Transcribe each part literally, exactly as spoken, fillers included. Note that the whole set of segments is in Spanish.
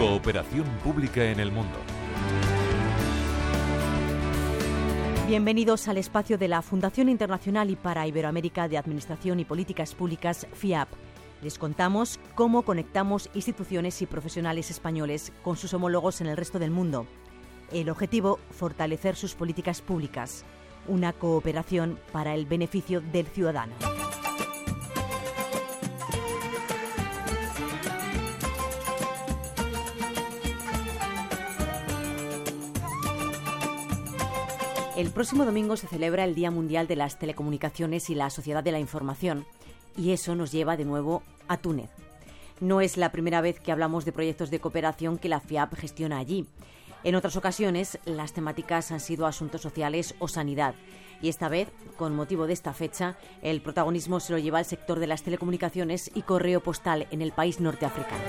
Cooperación pública en el mundo. Bienvenidos al espacio de la Fundación Internacional y para Iberoamérica de Administración y Políticas Públicas, FIAP. Les contamos cómo conectamos instituciones y profesionales españoles con sus homólogos en el resto del mundo. El objetivo, fortalecer sus políticas públicas. Una cooperación para el beneficio del ciudadano. El próximo domingo se celebra el Día Mundial de las Telecomunicaciones y la Sociedad de la Información, y eso nos lleva de nuevo a Túnez. No es la primera vez que hablamos de proyectos de cooperación que la FIAP gestiona allí. En otras ocasiones, las temáticas han sido asuntos sociales o sanidad, y esta vez, con motivo de esta fecha, el protagonismo se lo lleva el sector de las telecomunicaciones y correo postal en el país norteafricano.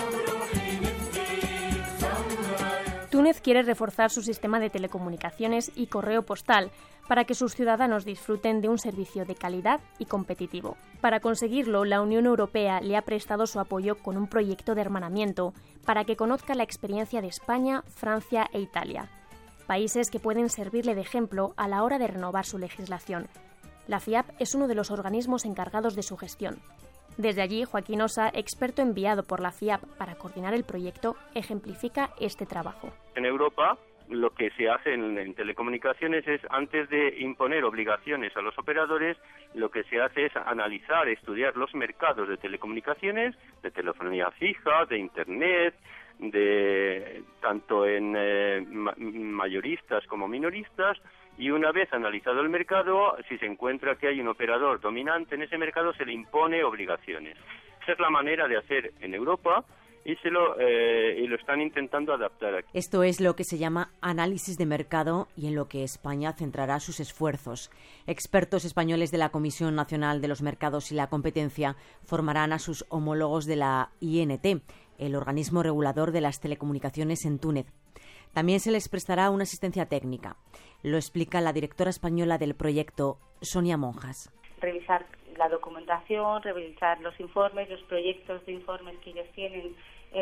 Túnez quiere reforzar su sistema de telecomunicaciones y correo postal para que sus ciudadanos disfruten de un servicio de calidad y competitivo. Para conseguirlo, la Unión Europea le ha prestado su apoyo con un proyecto de hermanamiento para que conozca la experiencia de España, Francia e Italia, países que pueden servirle de ejemplo a la hora de renovar su legislación. La FIAP es uno de los organismos encargados de su gestión. Desde allí, Joaquín Osa, experto enviado por la FIAP para coordinar el proyecto, ejemplifica este trabajo. En Europa, lo que se hace en, en telecomunicaciones es, antes de imponer obligaciones a los operadores, lo que se hace es analizar, estudiar los mercados de telecomunicaciones, de telefonía fija, de Internet, de tanto en eh, ma- mayoristas como minoristas, y una vez analizado el mercado, si se encuentra que hay un operador dominante en ese mercado, se le impone obligaciones. Esa es la manera de hacer en Europa y, se lo, eh, y lo están intentando adaptar aquí. Esto es lo que se llama análisis de mercado y en lo que España centrará sus esfuerzos. Expertos españoles de la Comisión Nacional de los Mercados y la Competencia formarán a sus homólogos de la I N T, el organismo regulador de las telecomunicaciones en Túnez. También se les prestará una asistencia técnica. Lo explica la directora española del proyecto, Sonia Monjas. Revisar la documentación, revisar los informes, los proyectos de informes que ellos tienen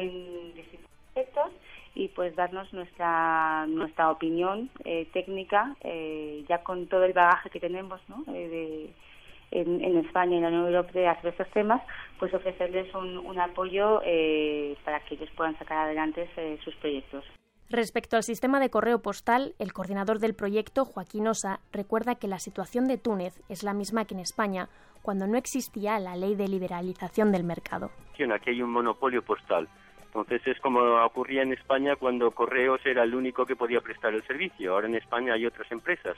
en distintos aspectos y pues darnos nuestra nuestra opinión eh, técnica, eh, ya con todo el bagaje que tenemos, ¿no? eh, de, en, en España y en la Unión Europea sobre estos temas, pues ofrecerles un, un apoyo eh, para que ellos puedan sacar adelante eh, sus proyectos. Respecto al sistema de correo postal, el coordinador del proyecto, Joaquín Osa, recuerda que la situación de Túnez es la misma que en España, cuando no existía la ley de liberalización del mercado. Aquí hay un monopolio postal. Entonces es como ocurría en España cuando Correos era el único que podía prestar el servicio. Ahora en España hay otras empresas.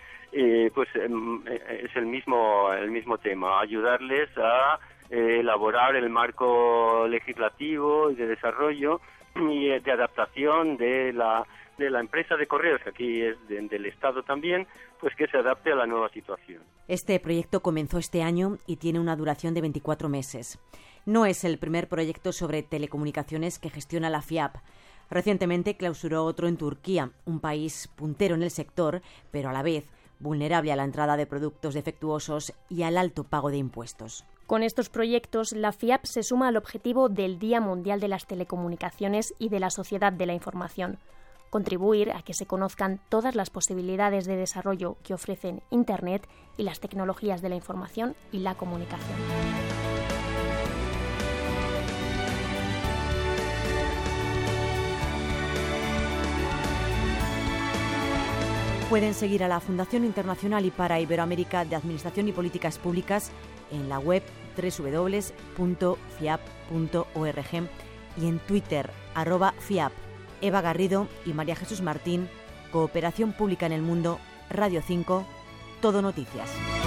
Eh, pues eh, es el mismo, el mismo tema, ayudarles a eh, elaborar el marco legislativo y de desarrollo y de adaptación de la de la empresa de correos, que aquí es de, del Estado también, pues que se adapte a la nueva situación. Este proyecto comenzó este año y tiene una duración de veinticuatro meses. No es el primer proyecto sobre telecomunicaciones que gestiona la FIAP. Recientemente clausuró otro en Turquía, un país puntero en el sector, pero a la vez vulnerable a la entrada de productos defectuosos y al alto pago de impuestos. Con estos proyectos, la FIAP se suma al objetivo del Día Mundial de las Telecomunicaciones y de la Sociedad de la Información, contribuir a que se conozcan todas las posibilidades de desarrollo que ofrecen Internet y las tecnologías de la información y la comunicación. Pueden seguir a la Fundación Internacional y para Iberoamérica de Administración y Políticas Públicas en la web doble u doble u doble u punto fiap punto org y en Twitter, arroba FIAP. Eva Garrido y María Jesús Martín, Cooperación Pública en el Mundo, Radio cinco, Todo Noticias.